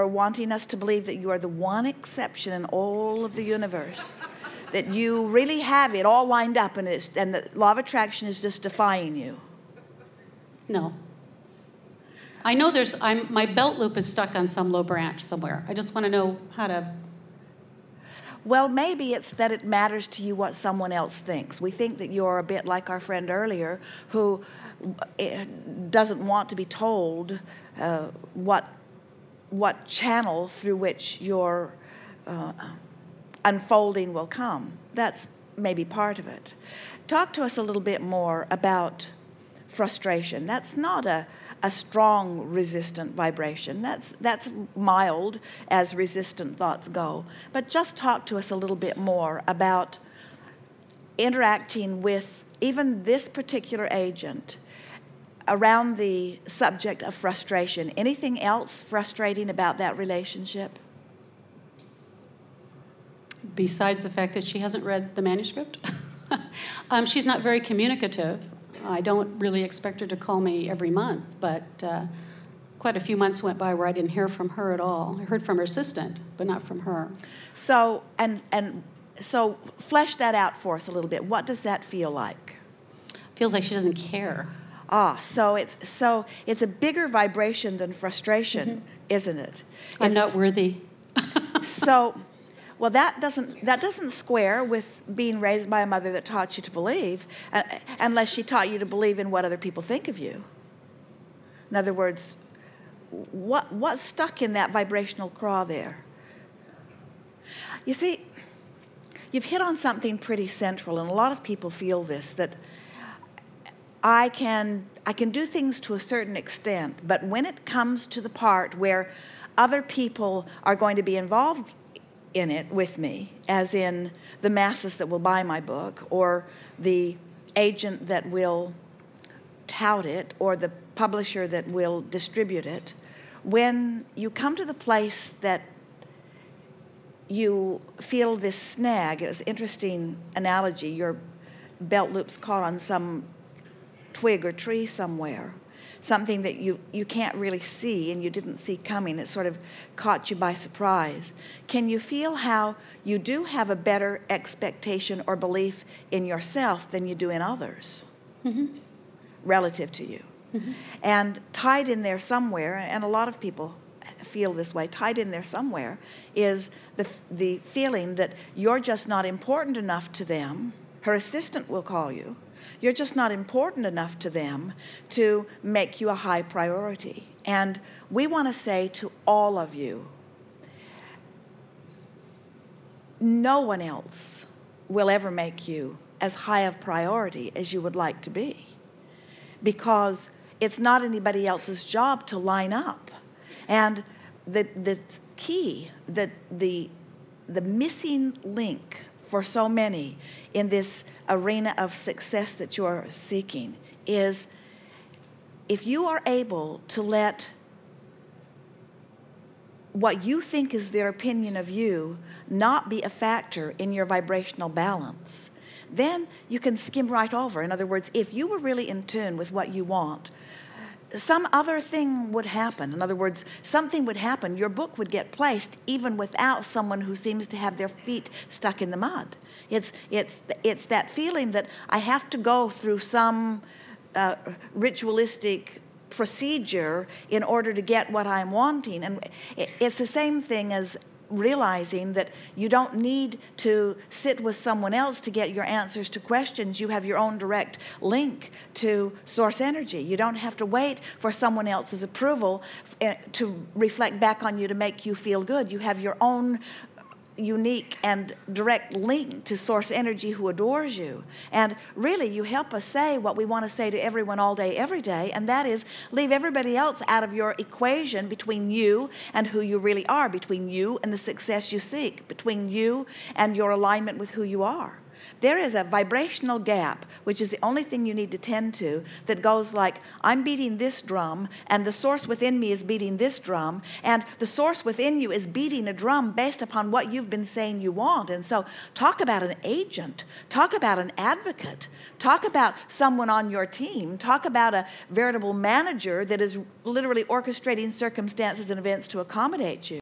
wanting us to believe that you are the one exception in all of the universe, that you really have it all lined up, and the law of attraction is just defying you. No. I know my belt loop is stuck on some low branch somewhere. I just want to know how to... Well, maybe it's that it matters to you what someone else thinks. We think that you're a bit like our friend earlier, who doesn't want to be told what channel through which your unfolding will come. That's maybe part of it. Talk to us a little bit more about frustration. That's not a strong resistant vibration. That's mild as resistant thoughts go. But just talk to us a little bit more about interacting with even this particular agent around the subject of frustration. Anything else frustrating about that relationship? Besides the fact that she hasn't read the manuscript. She's not very communicative. I don't really expect her to call me every month, but quite a few months went by where I didn't hear from her at all. I heard from her assistant, but not from her. So, so flesh that out for us a little bit. What does that feel like? Feels like she doesn't care. So it's a bigger vibration than frustration, isn't it? I'm not worthy. Well, that doesn't square with being raised by a mother that taught you to believe, unless she taught you to believe in what other people think of you. In other words, what's stuck in that vibrational craw there? You see, you've hit on something pretty central, and a lot of people feel this, that I can do things to a certain extent, but when it comes to the part where other people are going to be involved in it with me, as in the masses that will buy my book, or the agent that will tout it, or the publisher that will distribute it, when you come to the place that you feel this snag, it's an interesting analogy, your belt loop's caught on some twig or tree somewhere, something that you can't really see and you didn't see coming. It sort of caught you by surprise. Can you feel how you do have a better expectation or belief in yourself than you do in others, relative to you? And tied in there somewhere, and a lot of people feel this way, tied in there somewhere is the feeling that you're just not important enough to them. Her assistant will call you. You're just not important enough to them to make you a high priority. And we want to say to all of you, no one else will ever make you as high a priority as you would like to be, because it's not anybody else's job to line up. And the key, the missing link for so many in this arena of success that you're seeking is, if you are able to let what you think is their opinion of you not be a factor in your vibrational balance, then you can skim right over. In other words, if you were really in tune with what you want, some other thing would happen. In other words, something would happen. Your book would get placed even without someone who seems to have their feet stuck in the mud. It's that feeling that I have to go through some ritualistic procedure in order to get what I'm wanting. And it's the same thing as realizing that you don't need to sit with someone else to get your answers to questions. You have your own direct link to source energy. You don't have to wait for someone else's approval to reflect back on you to make you feel good. You have your own unique and direct link to source energy who adores you. And really, you help us say what we want to say to everyone all day, every day, and that is, leave everybody else out of your equation between you and who you really are, between you and the success you seek, between you and your alignment with who you are. There is a vibrational gap, which is the only thing you need to tend to, that goes like, I'm beating this drum, and the source within me is beating this drum, and the source within you is beating a drum based upon what you've been saying you want. And so talk about an agent, talk about an advocate, talk about someone on your team, talk about a veritable manager that is literally orchestrating circumstances and events to accommodate you.